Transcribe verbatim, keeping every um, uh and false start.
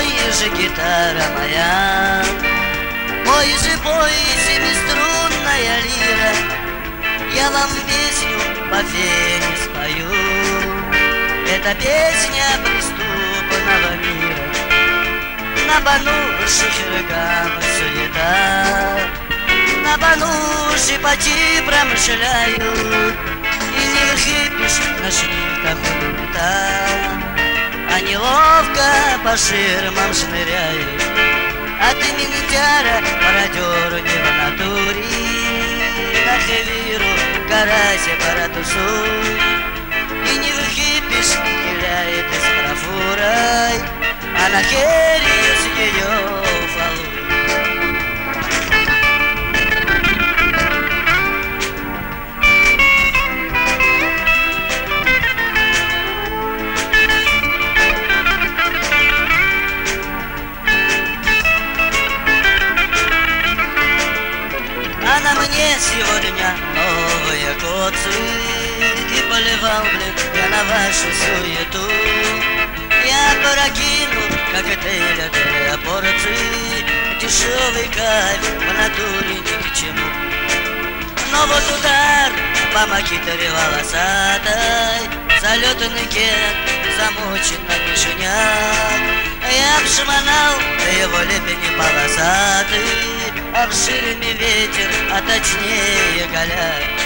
мой же гитара моя, мой же бой семиструнная лира. Я вам песню по фене спою, это песня преступного мира. На бануше хиргам суета, на бануше по тибрам шляют, и не выхипишь на шрифтах лута, а неловко по ширмам шныряют. А ты минитяра, мародеру не в натуре, на хевиру карасе паратусуй, и не выхипишь, не хиляет из профурой, а на херию с ее фалу. А на мне сегодня новые коцы, и поливал, блин, я на вашу суету. Я прокинул коктейля для порции, дешевый кайф в натуре ни к чему. Но вот удар по макитаре волосатой, залетанный кен, замочен на мишеняк. Я обшмонал его лепени полосатый, обширами ветер, а точнее голяк.